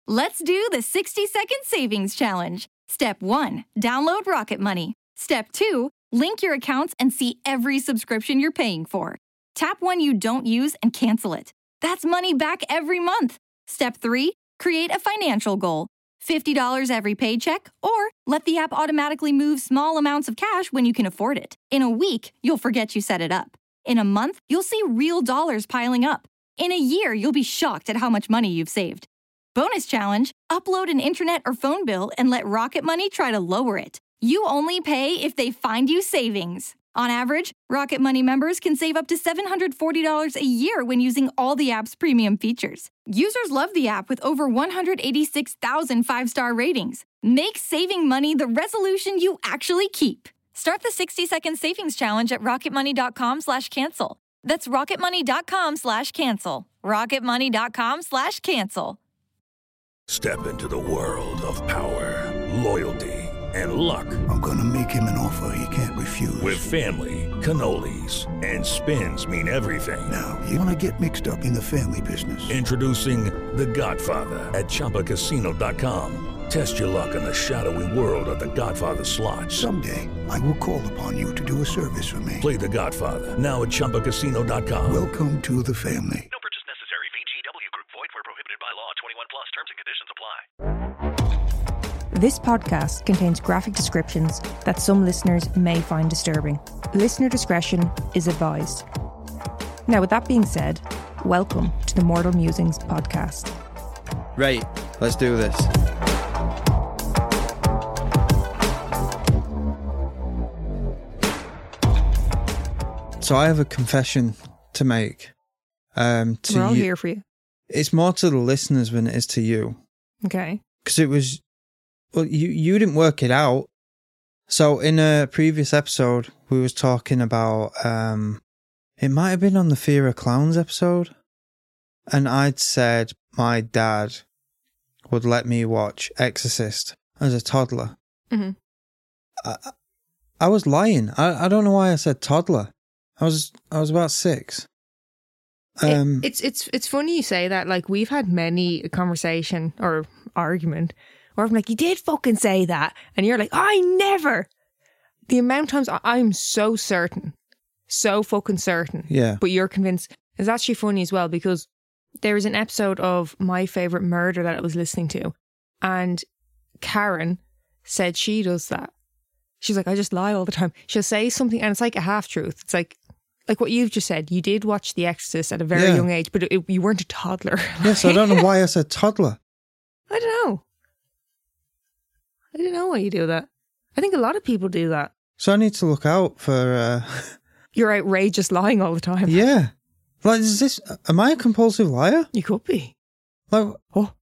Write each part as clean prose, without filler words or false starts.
Let's do the 60-second savings challenge. Step 1, download Rocket Money. Step 2, link your accounts and see every subscription you're paying for. Tap one you don't use and cancel it. That's money back every month. Step 3, create a financial goal. $50 every paycheck, or let the app automatically move small amounts of cash when you can afford it. In a week, you'll forget you set it up. In a month, you'll see real dollars piling up. In a year, you'll be shocked at how much money you've saved. Bonus challenge, upload an internet or phone bill and let Rocket Money try to lower it. You only pay if they find you savings. On average, Rocket Money members can save up to $740 a year when using all the app's premium features. Users love the app with over 186,000 five-star ratings. Make saving money the resolution you actually keep. Start the 60-second savings challenge at rocketmoney.com/cancel. That's rocketmoney.com/cancel. rocketmoney.com/cancel. Step into the world of power, loyalty, and luck. I'm gonna make him an offer he can't refuse. With family, cannolis, and spins mean everything. Now, you wanna get mixed up in the family business. Introducing The Godfather at ChumbaCasino.com. Test your luck in the shadowy world of The Godfather slot. Someday, I will call upon you to do a service for me. Play The Godfather now at ChumbaCasino.com. Welcome to the family. No purchase necessary. VGW Group. Void where prohibited by law. 21 plus. Terms and conditions apply. This podcast contains graphic descriptions that some listeners may find disturbing. Listener discretion is advised. Now, with that being said, welcome to the Mortal Musings podcast. Right, let's do this. So I have a confession to make. To We're all you. here for you. It's more to the listeners than it is to you. Okay. Because it was... Well, you didn't work it out. So in a previous episode, we was talking about... it might have been on the Fear of Clowns episode. And I'd said my dad would let me watch Exorcist as a toddler. Mm-hmm. I was lying. I don't know why I said toddler. I was about 6. It's funny you say that. Like, we've had many conversation or argument where I'm like, you did fucking say that, and you're like, I never. The amount of times I'm so certain, so fucking certain. Yeah. But you're convinced. It's actually funny as well because there was an episode of My Favorite Murder that I was listening to, and Karen said she does that. She's like, I just lie all the time. She'll say something and it's like a half truth. It's like what you've just said. You did watch The Exorcist at a very young age, but you weren't a toddler. Yes, I don't know why I said toddler. I don't know. I don't know why you do that. I think a lot of people do that. So I need to look out for... You're outrageous lying all the time. Yeah. Like, am I a compulsive liar? You could be. Like, oh.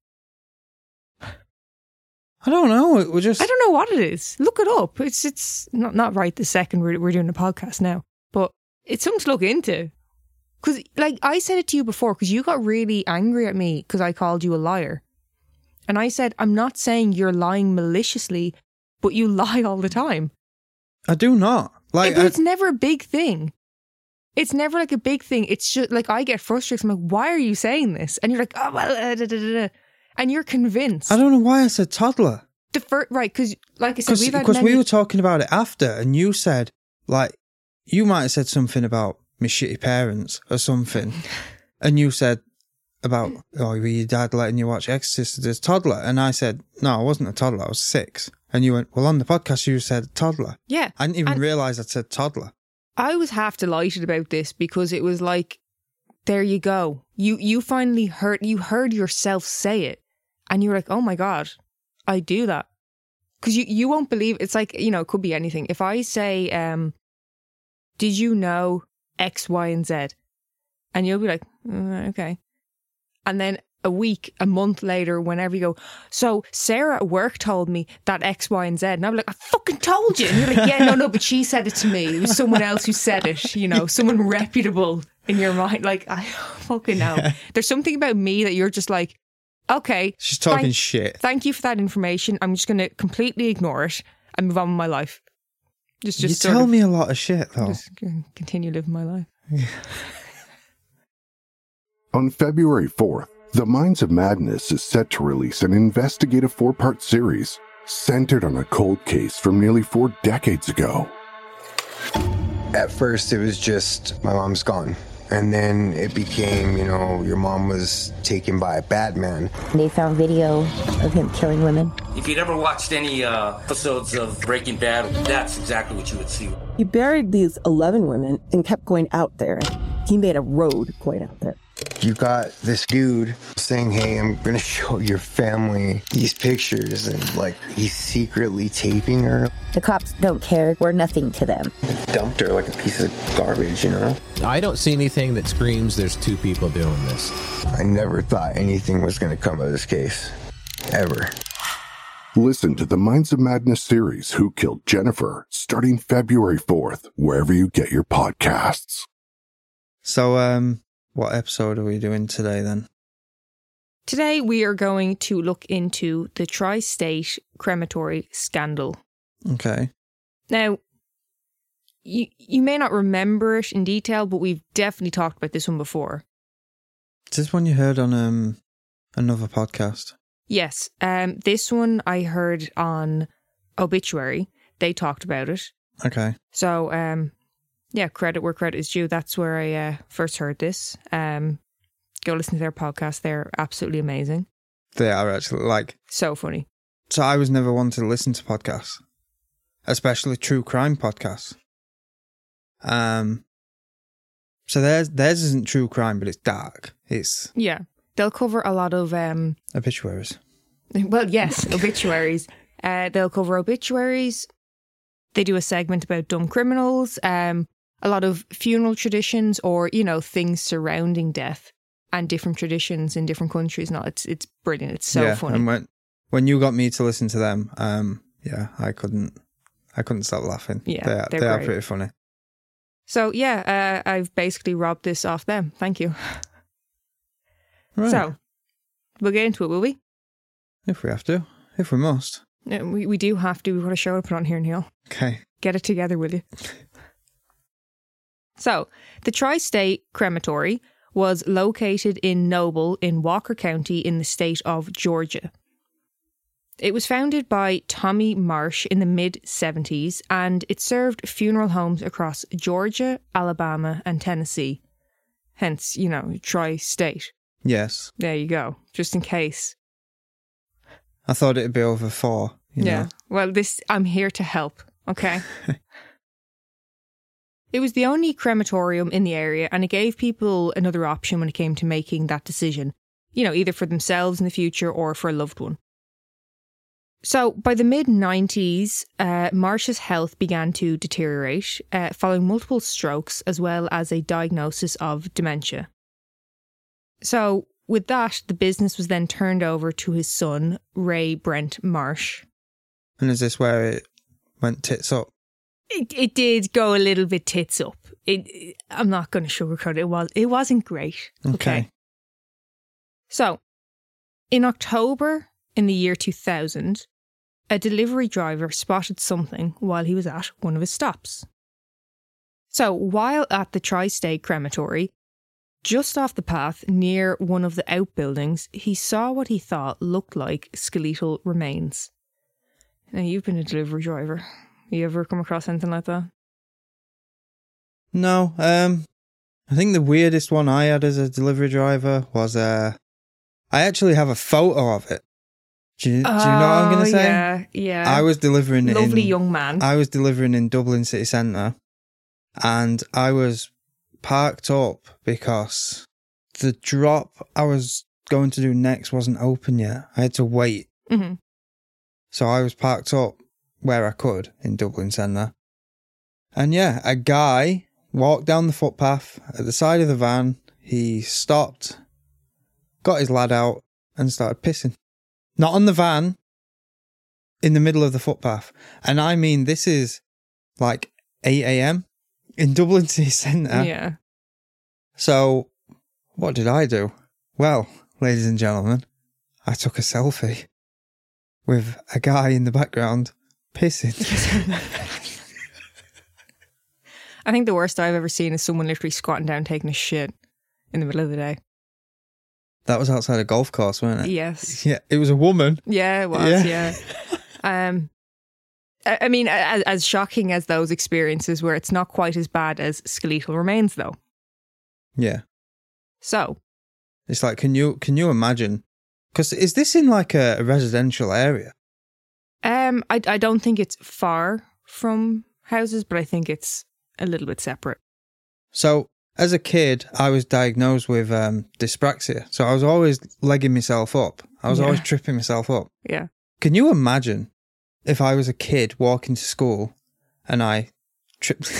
I don't know. It was just... I don't know what it is. Look it up. It's not right this second. We're doing a podcast now. But it's something to look into. Because, like, I said it to you before because you got really angry at me because I called you a liar. And I said, I'm not saying you're lying maliciously, but you lie all the time. I do not. Like, but it's never a big thing. It's never like a big thing. It's just like I get frustrated. I'm like, why are you saying this? And you're like, oh, well, and you're convinced. I don't know why I said toddler. Right, because like I said, because we were talking about it after, and you said, like, you might have said something about my shitty parents or something, and you said about, oh, were your dad letting you watch Exorcist as a toddler? And I said, no, I wasn't a toddler, I was 6. And you went, well, on the podcast you said toddler. Yeah. I didn't even realise I said toddler. I was half delighted about this because it was like, there you go. You finally heard yourself say it, and you were like, oh my God, I do that. Because you won't believe, it's like, you know, it could be anything. If I say, did you know X, Y, and Z? And you'll be like, okay. And then a month later, whenever you go, so Sarah at work told me that X, Y, and Z. And I'm like, I fucking told you. And you're like, yeah, no, but she said it to me. It was someone else who said it, you know, someone reputable in your mind. Like, I fucking know. There's something about me that you're just like, okay. She's talking shit. Thank you for that information. I'm just going to completely ignore it and move on with my life. Just you tell me a lot of shit, though. Just continue living my life. On February 4th, The Minds of Madness is set to release an investigative 4-part series centered on a cold case from nearly 4 decades ago. At first, it was just my mom's gone. And then it became, your mom was taken by a bad man. They found video of him killing women. If you'd ever watched any episodes of Breaking Bad, that's exactly what you would see. He buried these 11 women and kept going out there. He made a road going out there. You got this dude saying, hey, I'm going to show your family these pictures. And, he's secretly taping her. The cops don't care. We're nothing to them. Dumped her like a piece of garbage, I don't see anything that screams there's 2 people doing this. I never thought anything was going to come of this case. Ever. Listen to the Minds of Madness series, Who Killed Jennifer, starting February 4th, wherever you get your podcasts. So, what episode are we doing today then? Today we are going to look into the Tri-State Crematory scandal. Okay. Now, you may not remember it in detail, but we've definitely talked about this one before. Is this one you heard on another podcast? Yes. This one I heard on Obituary. They talked about it. Okay. So, credit where credit is due. That's where I first heard this. Go listen to their podcast. They're absolutely amazing. They are actually, so funny. So I was never one to listen to podcasts, especially true crime podcasts. So theirs isn't true crime, but it's dark. It's they'll cover a lot of obituaries. Well, yes, obituaries. They'll cover obituaries. They do a segment about dumb criminals. A lot of funeral traditions, or things surrounding death, and different traditions in different countries. No, it's brilliant. It's so funny. And when you got me to listen to them, I couldn't stop laughing. Yeah, they are pretty funny. So I've basically robbed this off them. Thank you. Right. So we'll get into it, will we? If we have to, if we must. We do have to. We've got a show to put on here, Neil. Okay. Get it together, will you? So, the Tri-State Crematory was located in Noble in Walker County in the state of Georgia. It was founded by Tommy Marsh in the mid-70s, and it served funeral homes across Georgia, Alabama, and Tennessee. Hence, Tri-State. Yes. There you go, just in case. I thought it'd be over 4. You know? Well, I'm here to help, okay? It was the only crematorium in the area, and it gave people another option when it came to making that decision. Either for themselves in the future or for a loved one. So, by the mid-90s, Marsh's health began to deteriorate, following multiple strokes as well as a diagnosis of dementia. So, with that, the business was then turned over to his son, Ray Brent Marsh. And is this where it went tits up? It did go a little bit tits up. I'm not going to sugarcoat it. It wasn't great. Okay. So, in October in the year 2000, a delivery driver spotted something while he was at one of his stops. So, while at the Tri-State Crematory, just off the path near one of the outbuildings, he saw what he thought looked like skeletal remains. Now, you've been a delivery driver. You ever come across anything like that? No. I think the weirdest one I had as a delivery driver was I actually have a photo of it. Do you know what I'm going to say? Yeah. I was delivering Lovely young man. I was delivering in Dublin city centre, and I was parked up because the drop I was going to do next wasn't open yet. I had to wait. Mm-hmm. So I was parked up where I could in Dublin centre. And a guy walked down the footpath at the side of the van. He stopped, got his lad out, and started pissing. Not on the van, in the middle of the footpath. And I mean, this is 8 a.m. in Dublin city centre. Yeah. So, what did I do? Well, ladies and gentlemen, I took a selfie with a guy in the background pissing. I think the worst I've ever seen is someone literally squatting down taking a shit in the middle of the day. That was outside a golf course, wasn't it? Yes. Yeah, it was a woman. Yeah, it was, yeah. I mean, as shocking as those experiences were, it's not quite as bad as skeletal remains, though. Yeah. So. It's like, can you imagine? Because is this in like a residential area? I don't think it's far from houses, but I think it's a little bit separate. So, as a kid, I was diagnosed with dyspraxia. So I was always legging myself up. I was always tripping myself up. Yeah. Can you imagine if I was a kid walking to school and I tripped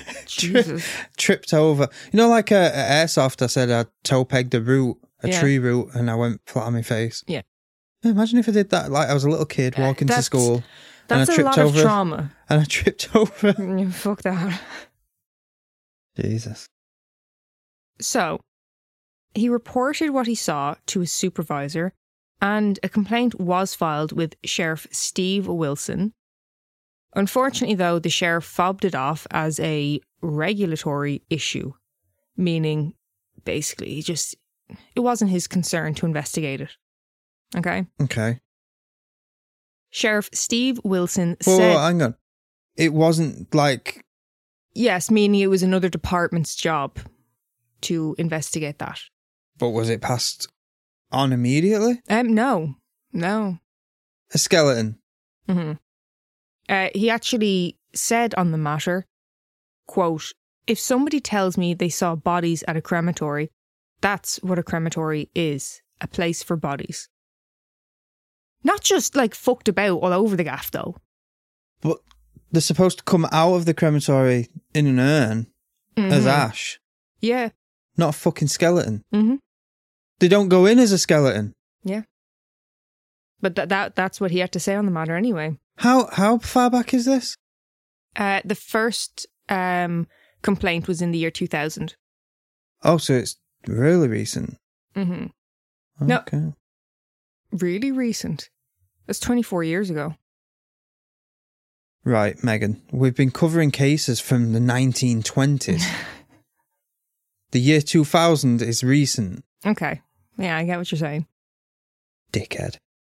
over? You know, like a airsoft, I said I toe pegged a root, a tree root, and I went flat on my face. Yeah. Imagine if I did that. Like I was a little kid walking to school. That's and I tripped a lot over, of trauma. And I tripped over. Fuck that. Jesus. So, he reported what he saw to his supervisor, and a complaint was filed with Sheriff Steve Wilson. Unfortunately, though, the sheriff fobbed it off as a regulatory issue, meaning basically it wasn't his concern to investigate it. Okay? Okay. Sheriff Steve Wilson said... Well, hang on. It wasn't like... Yes, meaning it was another department's job to investigate that. But was it passed on immediately? No. A skeleton? Mm-hmm. He actually said on the matter, quote, "If somebody tells me they saw bodies at a crematory, that's what a crematory is, a place for bodies." Not just like fucked about all over the gaff though. But they're supposed to come out of the crematory in an urn as ash. Yeah. Not a fucking skeleton. Mm-hmm. They don't go in as a skeleton. Yeah. But that's what he had to say on the matter anyway. How far back is this? The first complaint was in the year 2000. Oh, so it's really recent. Mm-hmm. Okay. No, really recent. That's 24 years ago. Right, Megan. We've been covering cases from the 1920s. The year 2000 is recent. Okay. Yeah, I get what you're saying. Dickhead.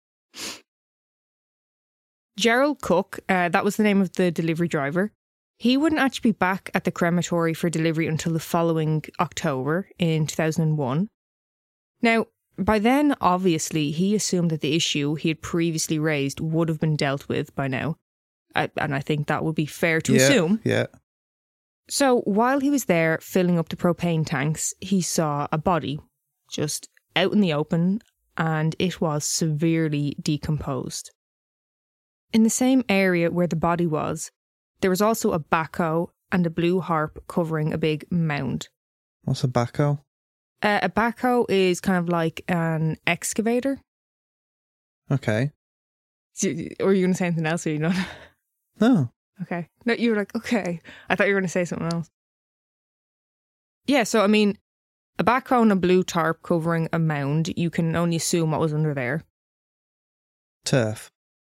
Gerald Cook, that was the name of the delivery driver. He wouldn't actually be back at the crematory for delivery until the following October in 2001. Now, by then, obviously, he assumed that the issue he had previously raised would have been dealt with by now. And I think that would be fair to assume. Yeah. So while he was there filling up the propane tanks, he saw a body just out in the open, and it was severely decomposed. In the same area where the body was, there was also a backhoe and a blue harp covering a big mound. What's a backhoe? A backhoe is kind of like an excavator. Okay. Or are you going to say anything else, or you not? No. Okay. No, you were like, okay. I thought you were going to say something else. Yeah, so I mean, a backhoe and a blue tarp covering a mound, you can only assume what was under there. Turf.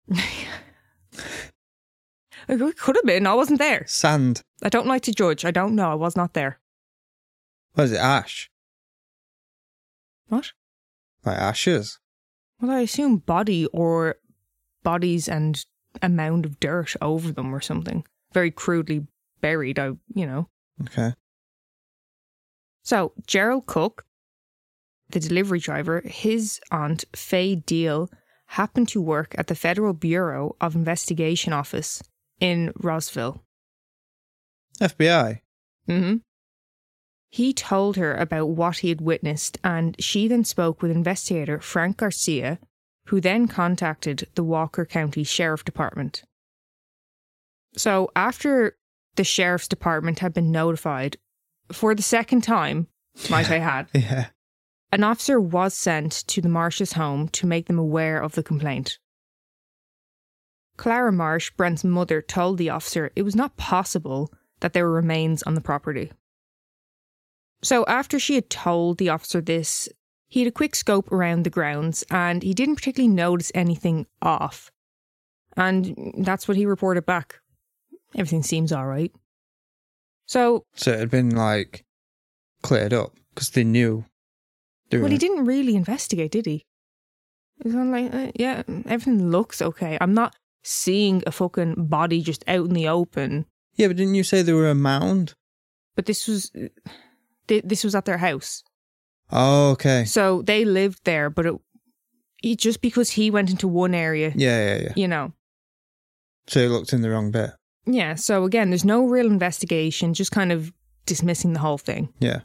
It could have been. I wasn't there. Sand. I don't like to judge. I don't know. I was not there. What is it? Ash? What? Like ashes? Well, I assume body or bodies and a mound of dirt over them or something. Very crudely buried, Okay. So, Gerald Cook, the delivery driver, his aunt, Faye Deal, happened to work at the Federal Bureau of Investigation office in Roseville. FBI? Mm-hmm. He told her about what he had witnessed, and she then spoke with investigator Frank Garcia, who then contacted the Walker County Sheriff Department. So after the Sheriff's Department had been notified, for the second time, might I add, Yeah. an officer was sent to the Marsh's home to make them aware of the complaint. Clara Marsh, Brent's mother, told the officer it was not possible that there were remains on the property. So after she had told the officer this, he had a quick scope around the grounds and he didn't particularly notice anything off. And that's what he reported back. Everything seems all right. So it had been like cleared up because they knew doing Well, he it. didn't really investigate, did he? He was like, yeah, everything looks okay. I'm not seeing a fucking body just out in the open. Yeah, but didn't you say there were a mound? But this was at their house. Oh, okay. So they lived there, but it just because he went into one area. Yeah. You know. So he looked in the wrong bit. Yeah, so again, there's no real investigation, just kind of dismissing the whole thing. Yeah.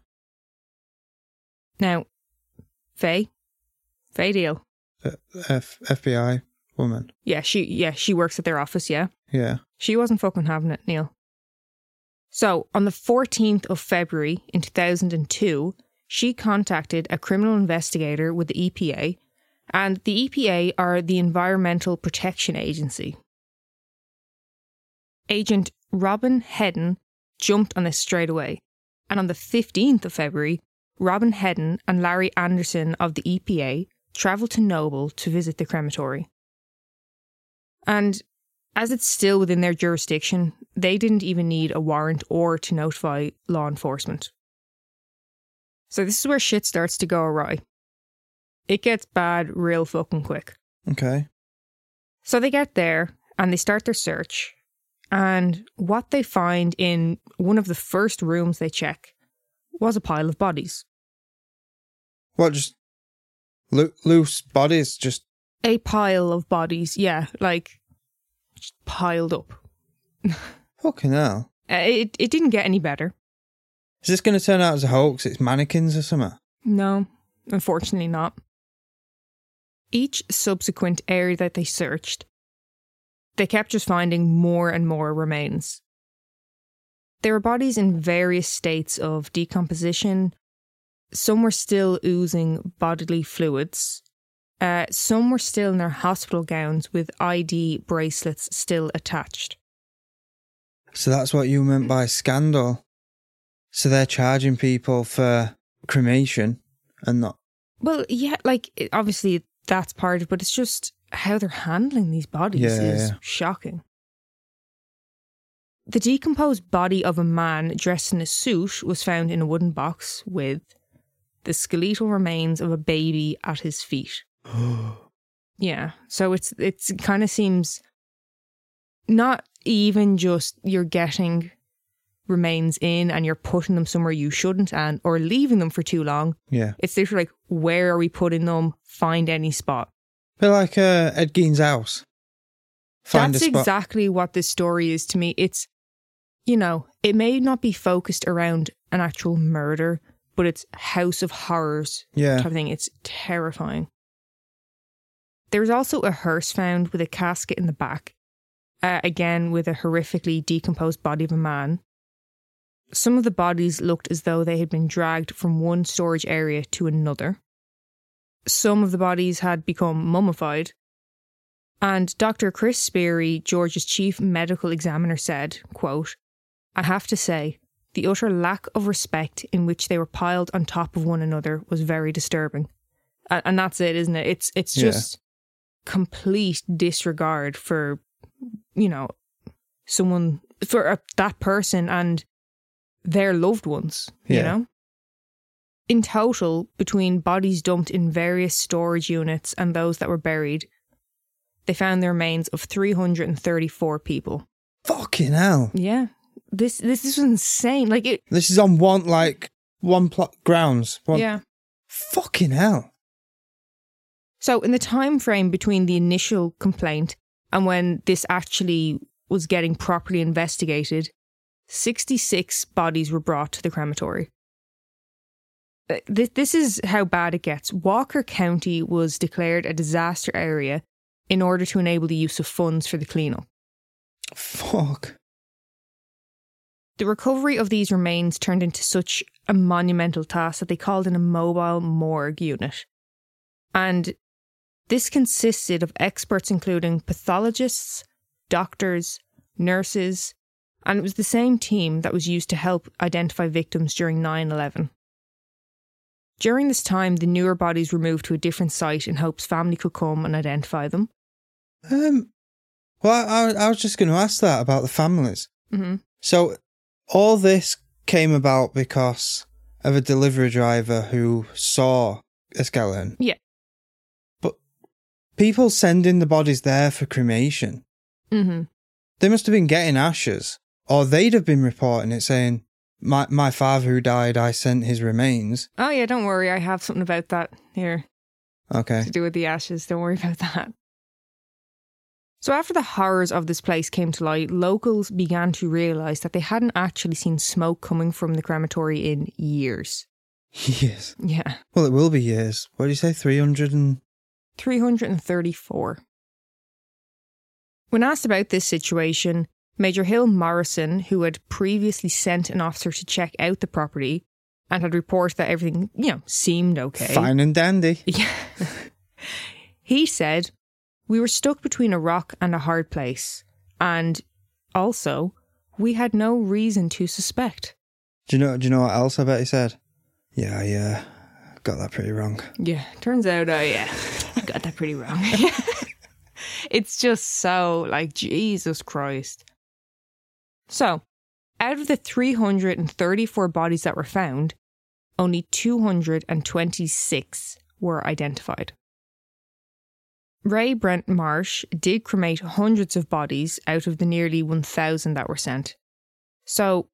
Now, Faye Deal. FBI woman. Yeah, she works at their office, yeah. Yeah. She wasn't fucking having it, Neil. So, on the 14th of February in 2002, she contacted a criminal investigator with the EPA, and the EPA are the Environmental Protection Agency. Agent Robin Hedden jumped on this straight away, and on the 15th of February, Robin Hedden and Larry Anderson of the EPA travelled to Noble to visit the crematory. And as it's still within their jurisdiction, they didn't even need a warrant or to notify law enforcement. So this is where shit starts to go awry. It gets bad real fucking quick. Okay. So they get there and they start their search. And what they find in one of the first rooms they check was a pile of bodies. What, just loose bodies? Just a pile of bodies, yeah, like just piled up. Fucking hell. It didn't get any better. Is this going to turn out as a hoax? It's mannequins or something? No, unfortunately not. Each subsequent area that they searched, they kept just finding more and more remains. There were bodies in various states of decomposition. Some were still oozing bodily fluids. Some were still in their hospital gowns with ID bracelets still attached. So that's what you meant by scandal. So they're charging people for cremation and not... Well, yeah, like, obviously that's part of it, but it's just how they're handling these bodies is shocking. The decomposed body of a man dressed in a suit was found in a wooden box with the skeletal remains of a baby at his feet. Yeah, so it's kind of seems not even just you're getting remains in and you're putting them somewhere you shouldn't and or leaving them for too long. Yeah. It's literally like, where are we putting them? Find any spot. But like Ed Gein's house. Find That's a spot. exactly what this story is to me. It's, you know, it may not be focused around an actual murder, but it's House of Horrors type of thing. It's terrifying. There was also a hearse found with a casket in the back, again with a horrifically decomposed body of a man. Some of the bodies looked as though they had been dragged from one storage area to another. Some of the bodies had become mummified. And Dr. Chris Speary, George's chief medical examiner, said, quote, "I have to say, the utter lack of respect in which they were piled on top of one another was very disturbing." And that's it, isn't it? It's just complete disregard for, you know, someone, for that person and their loved ones, you know? In total, between bodies dumped in various storage units and those that were buried, they found the remains of 334 people. Fucking hell. Yeah. This was insane. Like this is on one plot grounds. Yeah. Fucking hell. So in the time frame between the initial complaint and when this actually was getting properly investigated, 66 bodies were brought to the crematory. This is how bad it gets. Walker County was declared a disaster area in order to enable the use of funds for the cleanup. Fuck. The recovery of these remains turned into such a monumental task that they called in a mobile morgue unit. And this consisted of experts including pathologists, doctors, nurses, and it was the same team that was used to help identify victims during 9/11. During this time, the newer bodies were moved to a different site in hopes family could come and identify them. Well, I was just going to ask that about the families. Mm-hmm. So, all this came about because of a delivery driver who saw a skeleton. Yeah. But people sending the bodies there for cremation. Mm-hmm. They must have been getting ashes. Or they'd have been reporting it saying, my father who died, I sent his remains. Oh, yeah, don't worry. I have something about that here. Okay. To do with the ashes. Don't worry about that. So after the horrors of this place came to light, locals began to realise that they hadn't actually seen smoke coming from the crematory in years. Years? Yeah. Well, it will be years. What did you say, 334. When asked about this situation, Major Hill Morrison, who had previously sent an officer to check out the property and had reported that everything, seemed okay. Fine and dandy. Yeah. He said, "We were stuck between a rock and a hard place. And also, we had no reason to suspect." Do you know what else I bet he said? Yeah, I got that pretty wrong. Yeah, turns out, I got that pretty wrong. It's just so, Jesus Christ. So, out of the 334 bodies that were found, only 226 were identified. Ray Brent Marsh did cremate hundreds of bodies out of the nearly 1,000 that were sent. So,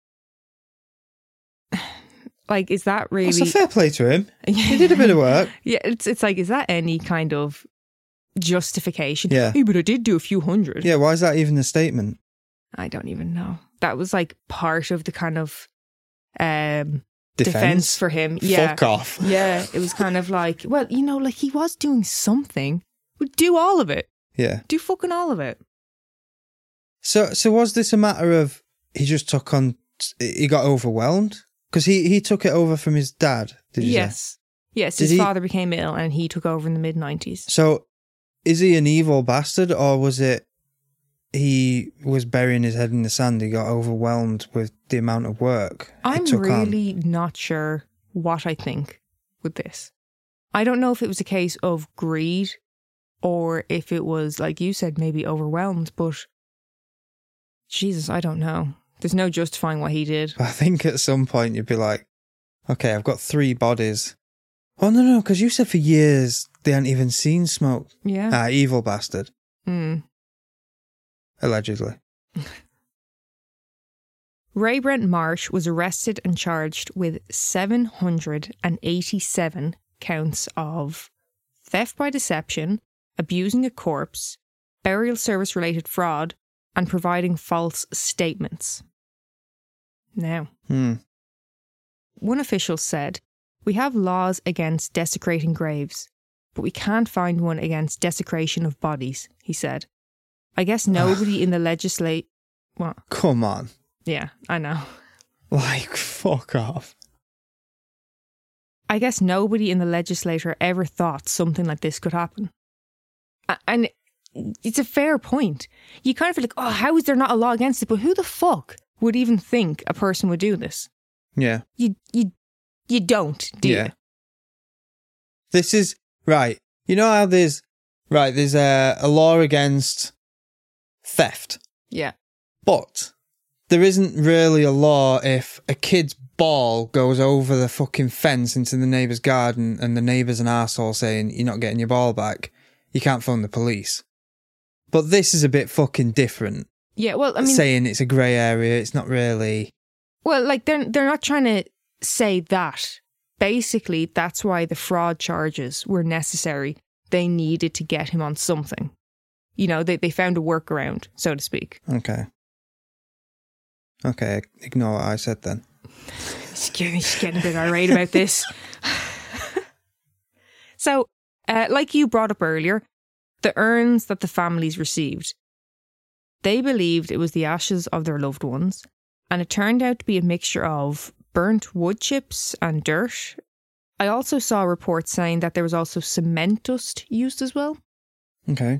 is that really... That's a fair play to him. He did a bit of work. Yeah, it's like, is that any kind of justification? Yeah. Hey, but I did do a few hundred. Yeah, why is that even a statement? I don't even know. That was part of the kind of defense for him. Yeah. Fuck off. Yeah, it was kind of he was doing something. Would do all of it. Yeah. Do fucking all of it. So was this a matter of he got overwhelmed? Because he took it over from his dad, did you say? Yes, his father became ill and he took over in the mid-90s. So is he an evil bastard, or was it he was burying his head in the sand, he got overwhelmed with the amount of work I'm really not sure what I think with this. I don't know if it was a case of greed or if it was, like you said, maybe overwhelmed, but Jesus, I don't know. There's no justifying what he did. I think at some point you'd be like, okay, I've got 3 bodies. Oh, no, because you said for years they hadn't even seen smoke. Yeah. Evil bastard. Mm. Allegedly. Ray Brent Marsh was arrested and charged with 787 counts of theft by deception, abusing a corpse, burial service related fraud, and providing false statements. Now, one official said, "We have laws against desecrating graves, but we can't find one against desecration of bodies," he said. "I guess nobody in the What? Come on. Yeah, I know. Fuck off. "I guess nobody in the legislature ever thought something like this could happen." And it's a fair point. You kind of feel like, how is there not a law against it? But who the fuck would even think a person would do this? Yeah. You don't, do you? This is, right, you know how there's a law against theft. Yeah. But there isn't really a law if a kid's ball goes over the fucking fence into the neighbour's garden and the neighbour's an arsehole saying, "You're not getting your ball back. You can't phone the police." But this is a bit fucking different. Yeah, well, I mean... saying it's a grey area, it's not really... Well, they're not trying to say that. Basically, that's why the fraud charges were necessary. They needed to get him on something. They found a workaround, so to speak. Okay, ignore what I said then. She's getting a bit irate about this. So, like you brought up earlier, the urns that the families received, they believed it was the ashes of their loved ones, and it turned out to be a mixture of burnt wood chips and dirt. I also saw reports saying that there was also cement dust used as well. Okay.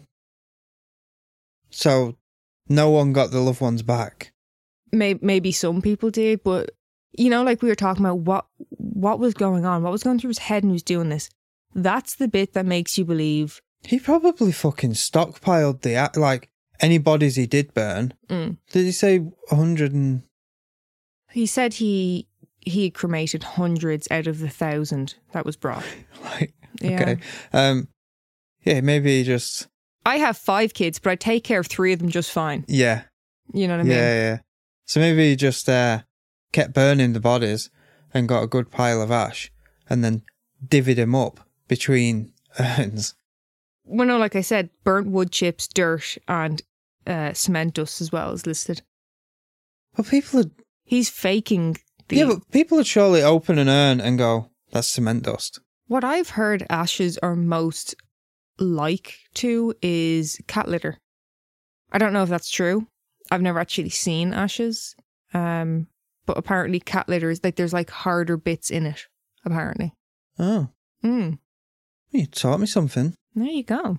So, no one got the loved ones back? Maybe some people did, but, like we were talking about, what was going on? What was going through his head when he was doing this? That's the bit that makes you believe... He probably fucking stockpiled any bodies he did burn. Mm. Did he say 100 and... He said he cremated hundreds out of the 1,000 that was brought. Okay. Yeah, maybe just... I have 5 kids, but I take care of 3 of them just fine. Yeah. You know what I mean? Yeah. So maybe he just kept burning the bodies and got a good pile of ash and then divvied them up between urns. Well, no, like I said, burnt wood chips, dirt, and cement dust as well is listed. But people are... He's faking the... Yeah, but people would surely open an urn and go, that's cement dust. What I've heard ashes are most like to is cat litter. I don't know if that's true. I've never actually seen ashes. But apparently cat litter is like, there's like harder bits in it, apparently. Oh. You taught me something. There you go.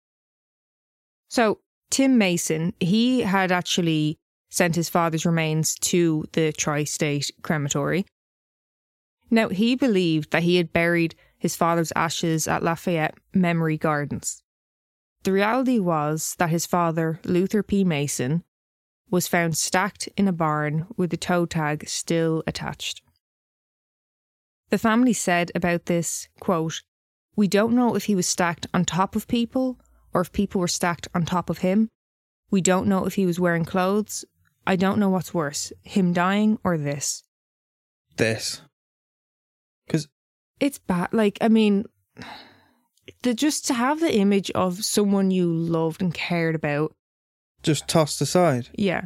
So, Tim Mason, he had actually sent his father's remains to the Tri-State Crematory. Now, he believed that he had buried his father's ashes at Lafayette Memory Gardens. The reality was that his father, Luther P. Mason, was found stacked in a barn with the toe tag still attached. The family said about this, quote, "We don't know if he was stacked on top of people or if people were stacked on top of him. We don't know if he was wearing clothes. I don't know what's worse, him dying or this." This. Because it's bad. Like, I mean, just to have the image of someone you loved and cared about just tossed aside. Yeah.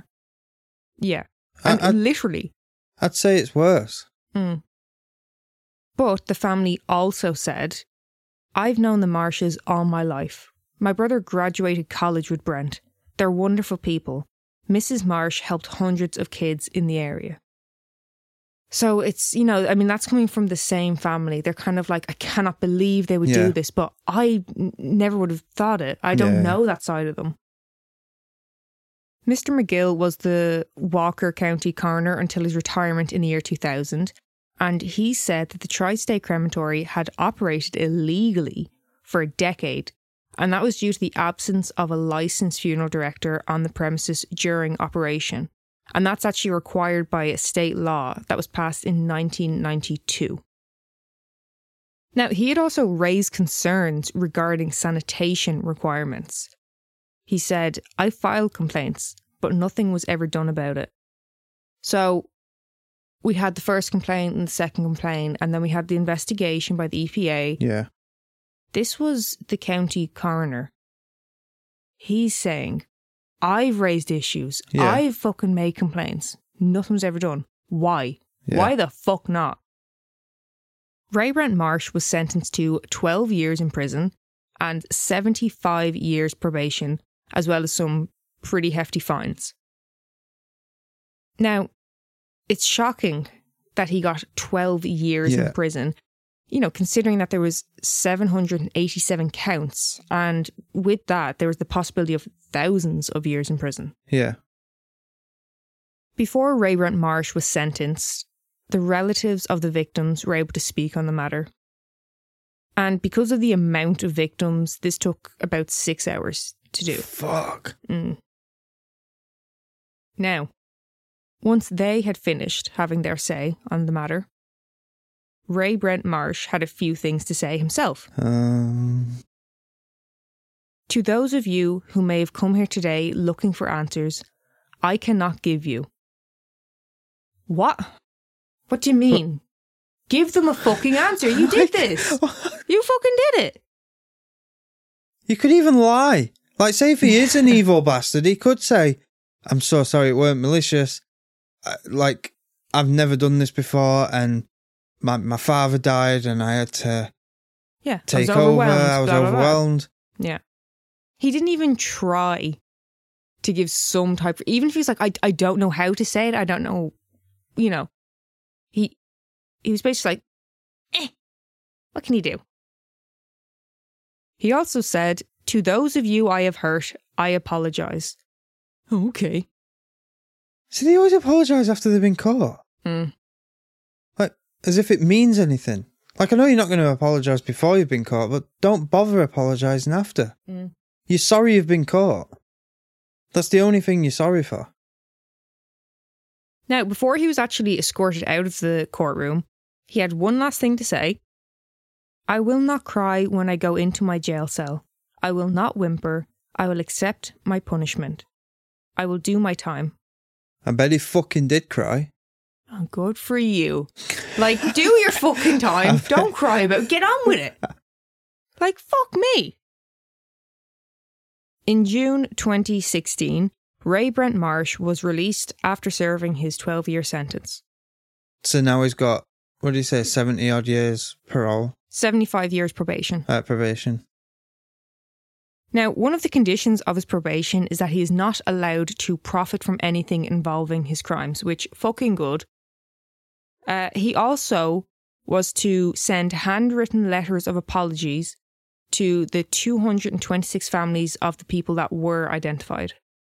And literally. I'd say it's worse. But the family also said, "I've known the Marshes all my life. My brother graduated college with Brent. They're wonderful people. Mrs. Marsh helped hundreds of kids in the area." So it's, you know, I mean, that's coming from the same family. They're kind of like, I cannot believe they would do this, but I never would have thought it. I don't know that side of them. Mr. McGill was the Walker County coroner until his retirement in the year 2000, and he said that the Tri-State Crematory had operated illegally for a decade, and that was due to the absence of a licensed funeral director on the premises during operation. And that's actually required by a state law that was passed in 1992. Now, he had also raised concerns regarding sanitation requirements. He said, "I filed complaints, but nothing was ever done about it." So we had the first complaint and the second complaint, and then we had the investigation by the EPA. Yeah. This was the county coroner. He's saying, "I've raised issues. I've fucking made complaints. Nothing was ever done. Why? Why the fuck not?" Ray Brent Marsh was sentenced to 12 years in prison and 75 years probation, as well as some pretty hefty fines. Now, it's shocking that he got 12 years in prison, you know, considering that there was 787 counts, and with that, there was the possibility of thousands of years in prison. Yeah. Before Ray Brent Marsh was sentenced, the relatives of the victims were able to speak on the matter. And because of the amount of victims, this took about 6 hours to do. Fuck. Now, once they had finished having their say on the matter, Ray Brent Marsh had a few things to say himself. "To those of you who may have come here today looking for answers, I cannot give you." What? What do you mean? Give them a fucking answer. You did this. You fucking did it. You could even lie. Like, say if he is an evil bastard, he could say, "I'm so sorry, it weren't malicious. Like, I've never done this before, and my father died and I had to take over. I was overwhelmed." Yeah. He didn't even try to give some type of, even if he's like, I don't know how to say it, I don't know, you know. He was basically like, what can he do? He also said, "To those of you I have hurt, I apologise." Okay. So they always apologise after they've been caught? Like, as if it means anything. Like, I know you're not going to apologise before you've been caught, but don't bother apologising after. You're sorry you've been caught. That's the only thing you're sorry for. Now, before he was actually escorted out of the courtroom, he had one last thing to say. I will not cry when I go into my jail cell. I will not whimper. I will accept my punishment. I will do my time. I bet he fucking did cry. Oh, good for you. Like, do your fucking time. Don't cry about it. Get on with it. Like, fuck me. In June 2016, Ray Brent Marsh was released after serving his 12-year sentence. So now he's got, what did he say, 70 odd years parole? 75 years probation. Probation. Now, one of the conditions of his probation is that he is not allowed to profit from anything involving his crimes, which fucking good. He also was to send handwritten letters of apologies to the 226 families of the people that were identified.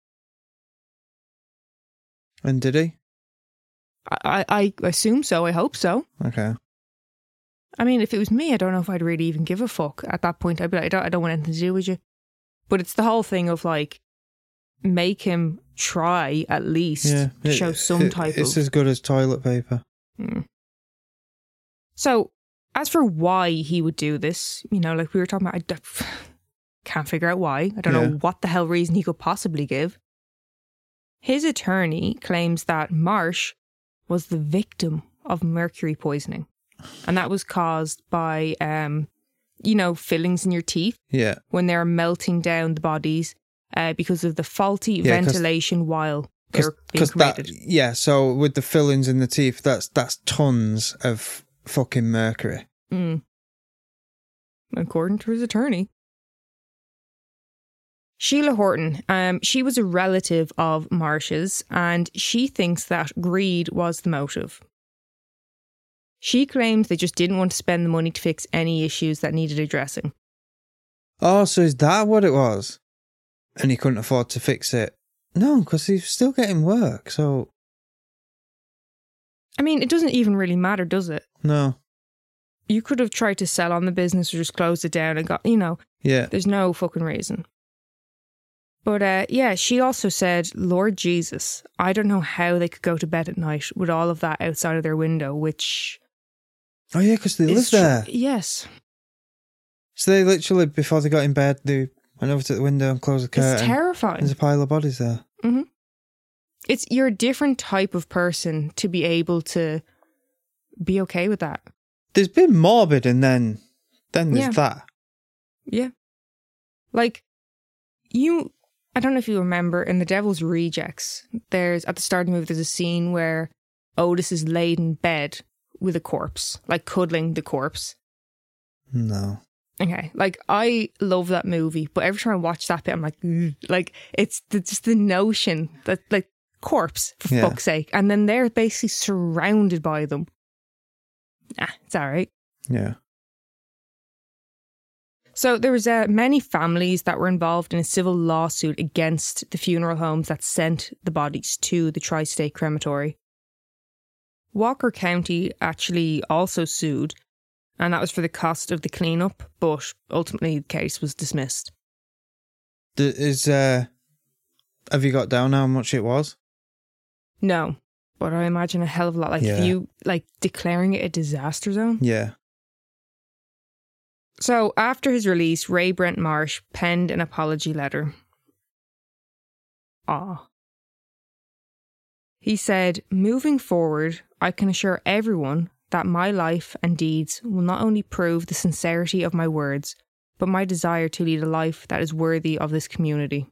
And did he? I assume so. I hope so. Okay. I mean, if it was me, I don't know if I'd really even give a fuck at that point. I'd be like, I don't want anything to do with you. But it's the whole thing of like, make him try at least show some type of... It's as good as toilet paper. So, as for why he would do this, you know, like we were talking about, I can't figure out why. I don't know what the hell reason he could possibly give. His attorney claims that Marsh was the victim of mercury poisoning. And that was caused by, you know, fillings in your teeth. Yeah. When they're melting down the bodies because of the faulty ventilation while they were being created. So with the fillings in the teeth, that's tons of fucking mercury. According to his attorney. Sheila Horton, she was a relative of Marsh's, and she thinks that greed was the motive. She claims they just didn't want to spend the money to fix any issues that needed addressing. Oh, so is that what it was? And he couldn't afford to fix it? No, because he's still getting work, so... I mean, it doesn't even really matter, does it? No. You could have tried to sell on the business or just closed it down and got, you know... Yeah. There's no fucking reason. But she also said, Lord Jesus, I don't know how they could go to bed at night with all of that outside of their window, which... Oh yeah, because they live there. Yes. So they literally, before they got in bed, they went over to the window and closed the curtain. It's terrifying. There's a pile of bodies there. Mm-hmm. You're a different type of person to be able to be okay with that. There's been morbid and then there's that. Yeah. Like, I don't know if you remember, in The Devil's Rejects, at the start of the movie, there's a scene where Otis is laid in bed with a corpse, like cuddling the corpse. No. Okay, like I love that movie, but every time I watch that bit, I'm like, ugh. Like it's just the notion that like corpse for fuck's sake, and then they're basically surrounded by them. It's all right. Yeah. So there was many families that were involved in a civil lawsuit against the funeral homes that sent the bodies to the Tri-State Crematory. Walker County actually also sued, and that was for the cost of the cleanup, but ultimately the case was dismissed. Have you got down how much it was? No, but I imagine a hell of a lot. Like if you declaring it a disaster zone. Yeah. So after his release, Ray Brent Marsh penned an apology letter. He said, "Moving forward, I can assure everyone that my life and deeds will not only prove the sincerity of my words, but my desire to lead a life that is worthy of this community."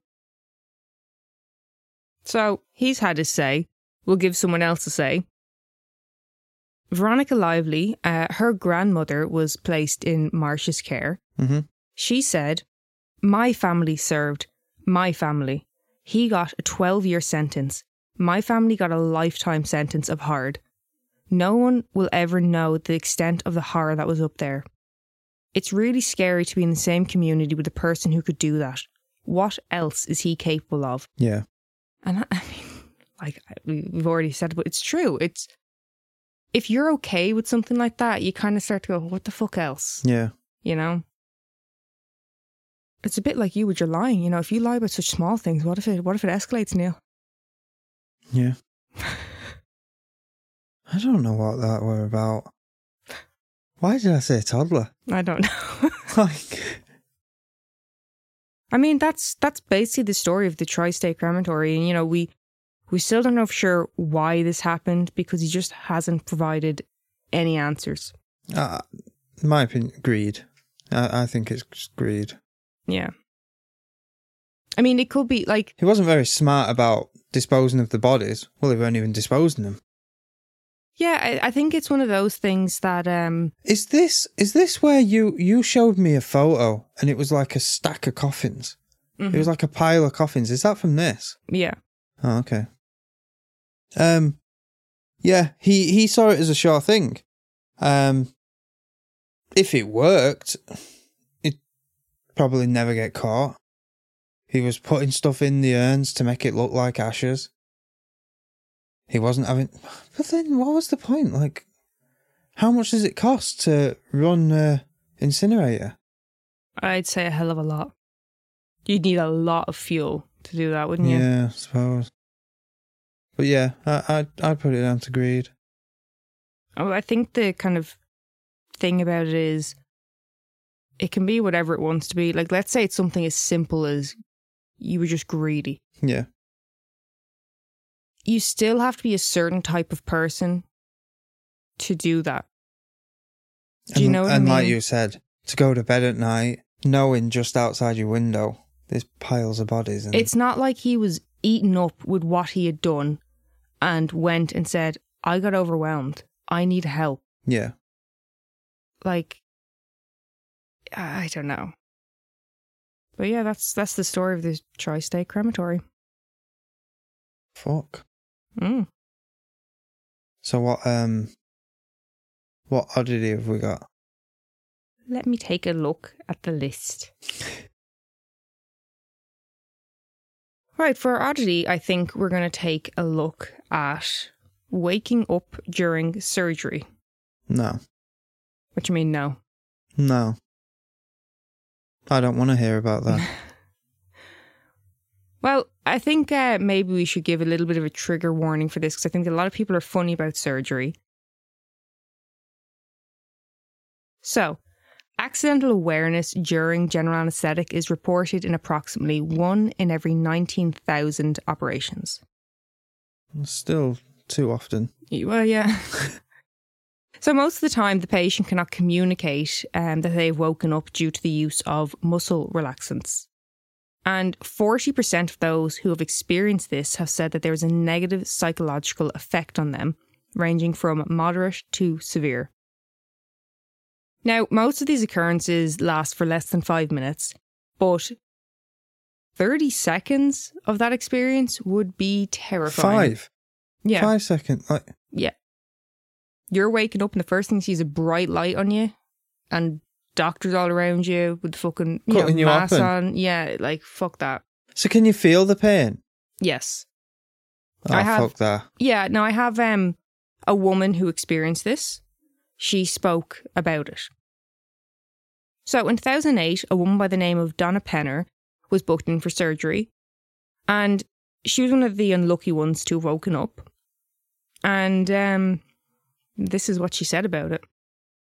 So, he's had his say. We'll give someone else a say. Veronica Lively, her grandmother was placed in Marsh's care. Mm-hmm. She said, "My family served. My family. He got a 12-year sentence. My family got a lifetime sentence of hard. No one will ever know the extent of the horror that was up there. It's really scary to be in the same community with a person who could do that. What else is he capable of?" Yeah. And I mean, like we've already said, but it's true. It's if you're okay with something like that, you kind of start to go, what the fuck else? Yeah. You know? It's a bit like you with your lying. You know, if you lie about such small things, what if it escalates, Neil? Yeah. I don't know what that were about. Why did I say toddler? I don't know. Like, I mean, that's basically the story of the Tri-State Crematory. And, you know, we still don't know for sure why this happened because he just hasn't provided any answers. in my opinion, greed. I think it's just greed. Yeah. I mean, it could be like... He wasn't very smart about disposing of the bodies. Well, he weren't even disposing them. Yeah, I think it's one of those things that... Is this where you showed me a photo and it was like a stack of coffins? Mm-hmm. It was like a pile of coffins. Is that from this? Yeah. Oh, okay. Yeah, he saw it as a sure thing. If it worked, it'd probably never get caught. He was putting stuff in the urns to make it look like ashes. He wasn't having... But then what was the point? Like, how much does it cost to run an incinerator? I'd say a hell of a lot. You'd need a lot of fuel to do that, wouldn't you? Yeah, I suppose. But yeah, I'd put it down to greed. Oh, I think the kind of thing about it is it can be whatever it wants to be. Like, let's say it's something as simple as you were just greedy. Yeah. You still have to be a certain type of person to do that. Do you know what I mean? And like you said, to go to bed at night, knowing just outside your window, there's piles of bodies. It's not like he was eaten up with what he had done and went and said, I got overwhelmed. I need help. Yeah. Like, I don't know. But yeah, that's the story of the Tri-State Crematory. Fuck. Mm. So what oddity have we got? Let me take a look at the list. Right, for our oddity, I think we're going to take a look at waking up during surgery. No. What do you mean, no? No. I don't want to hear about that. Well, I think maybe we should give a little bit of a trigger warning for this because I think a lot of people are funny about surgery. So, accidental awareness during general anaesthetic is reported in approximately 1 in every 19,000 operations. Still too often. Well, yeah. So most of the time, the patient cannot communicate that they've woken up due to the use of muscle relaxants. And 40% of those who have experienced this have said that there is a negative psychological effect on them, ranging from moderate to severe. Now, most of these occurrences last for less than 5 minutes, but 30 seconds of that experience would be terrifying. 5? Yeah. 5 seconds? Like... Yeah. You're waking up and the first thing you see is a bright light on you and doctors all around you with fucking mask on. Yeah, like, fuck that. So can you feel the pain? Yes. Oh, fuck that. Yeah, no, I have a woman who experienced this. She spoke about it. So in 2008, a woman by the name of Donna Penner was booked in for surgery. And she was one of the unlucky ones to have woken up. And this is what she said about it.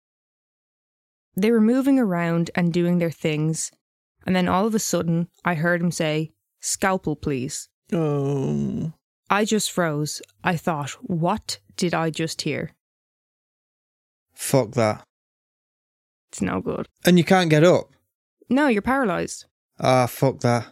They were moving around and doing their things. And then all of a sudden, I heard him say, "Scalpel, please." Oh. I just froze. I thought, what did I just hear? Fuck that. It's no good. And you can't get up? No, you're paralysed. Ah, fuck that.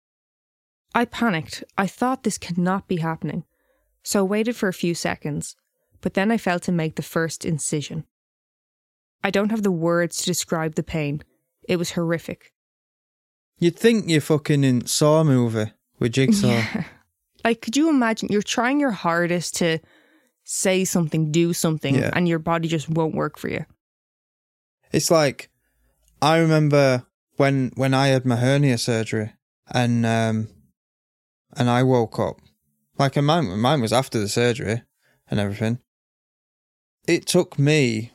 I panicked. I thought this cannot be happening. So I waited for a few seconds, but then I felt him make the first incision. I don't have the words to describe the pain. It was horrific. You'd think you're fucking in Saw movie with Jigsaw. Yeah. Like, could you imagine you're trying your hardest to say something, do something, and your body just won't work for you? It's like, I remember when I had my hernia surgery and I woke up. Like, mine was after the surgery and everything. It took me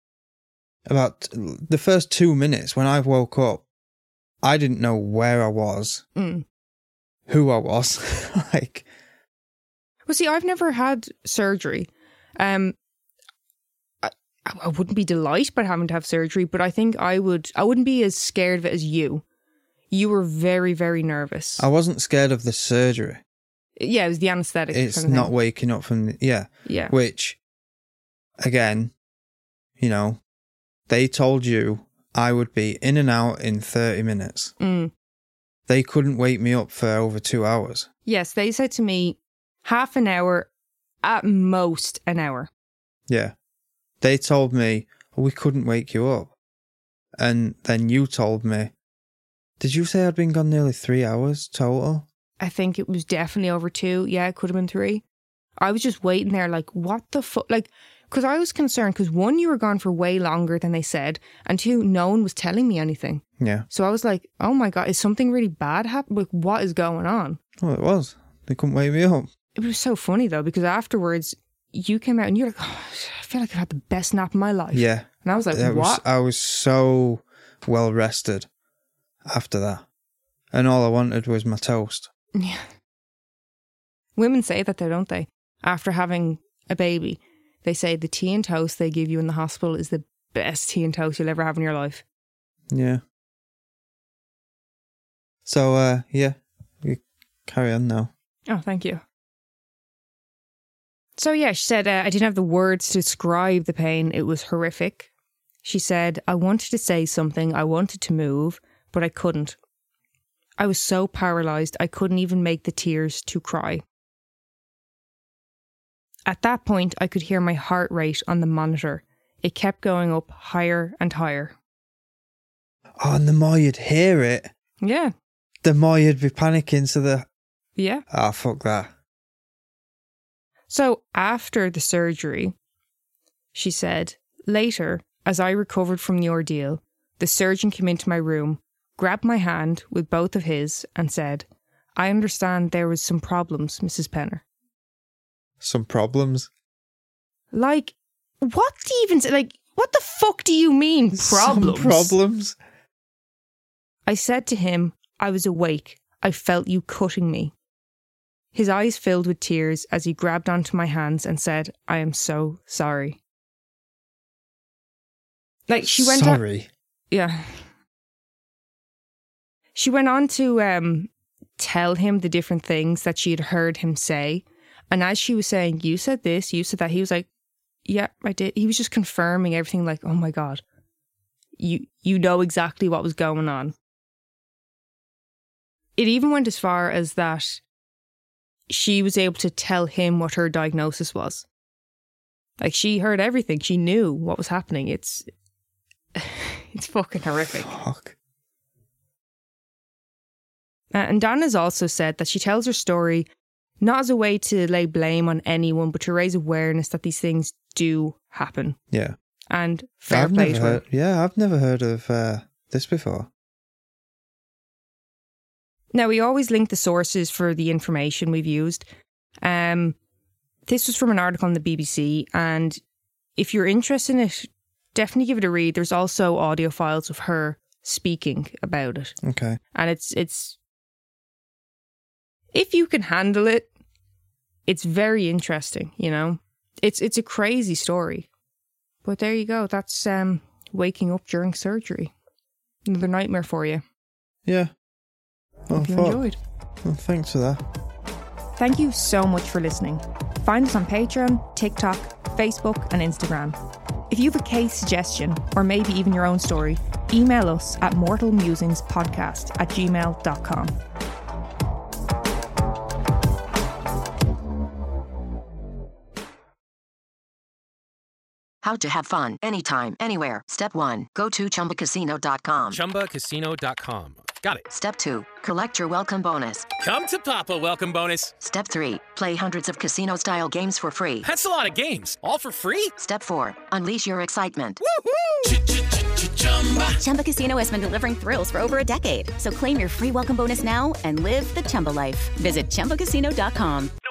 about the first 2 minutes when I woke up. I didn't know where I was, who I was. Like, well, see, I've never had surgery. I wouldn't be delighted by having to have surgery, but I think I wouldn't be as scared of it as you. You were very, very nervous. I wasn't scared of the surgery. Yeah, it was the anaesthetic. It's kind of not thing. waking up from the, yeah. Which, again, you know, they told you I would be in and out in 30 minutes. They couldn't wake me up for over 2 hours. Yes, they said to me, half an hour, at most an hour. Yeah. They told me, we couldn't wake you up. And then you told me, did you say I'd been gone nearly 3 hours total? I think it was definitely over 2. Yeah, it could have been 3. I was just waiting there like, what the fuck? Like, because I was concerned because 1, you were gone for way longer than they said. And 2, no one was telling me anything. Yeah. So I was like, oh my God, is something really bad happening? Like, what is going on? Well, it was. They couldn't wake me up. It was so funny though, because afterwards you came out and you're like, oh, I feel like I've had the best nap of my life. Yeah. And I was like, what? I was so well rested after that. And all I wanted was my toast. Yeah. Women say that though, don't they? After having a baby, they say the tea and toast they give you in the hospital is the best tea and toast you'll ever have in your life. Yeah. So, yeah, you carry on now. Oh, thank you. So, yeah, she said, I didn't have the words to describe the pain. It was horrific. She said, I wanted to say something. I wanted to move, but I couldn't. I was so paralysed, I couldn't even make the tears to cry. At that point, I could hear my heart rate on the monitor. It kept going up higher and higher. Oh, and the more you'd hear it, yeah, the more you'd be panicking. So yeah. Oh, fuck that. So after the surgery, she said, later, as I recovered from the ordeal, the surgeon came into my room, grabbed my hand with both of his and said, I understand there was some problems, Mrs. Penner. Some problems? Like, what do you even say? Like, what the fuck do you mean, problems? Some problems? I said to him, I was awake. I felt you cutting me. His eyes filled with tears as he grabbed onto my hands and said, I am so sorry. Like, she went Sorry? Yeah. She went on to tell him the different things that she had heard him say. And as she was saying, you said this, you said that, he was like, yeah, I did. He was just confirming everything like, oh my God, you know exactly what was going on. It even went as far as that she was able to tell him what her diagnosis was. Like, she heard everything. She knew what was happening. It's fucking horrific. Fuck. And Donna's also said that she tells her story not as a way to lay blame on anyone, but to raise awareness that these things do happen. Yeah. And fair play to her. Yeah, I've never heard of this before. Now, we always link the sources for the information we've used. This was from an article on the BBC, and if you're interested in it, definitely give it a read. There's also audio files of her speaking about it. Okay. And it's if you can handle it, it's very interesting, you know. It's a crazy story. But there you go. That's waking up during surgery. Another nightmare for you. Yeah. Hope you enjoyed. Well, thanks for that. Thank you so much for listening. Find us on Patreon, TikTok, Facebook and Instagram. If you have a case suggestion or maybe even your own story, email us at mortalmusingspodcast@gmail.com. How to have fun anytime, anywhere. Step 1. Go to ChumbaCasino.com. ChumbaCasino.com. Got it. Step 2. Collect your welcome bonus. Come to Papa welcome bonus. Step 3. Play hundreds of casino-style games for free. That's a lot of games. All for free? Step 4. Unleash your excitement. Chumba Casino has been delivering thrills for over a decade. So claim your free welcome bonus now and live the Chumba life. Visit ChumbaCasino.com.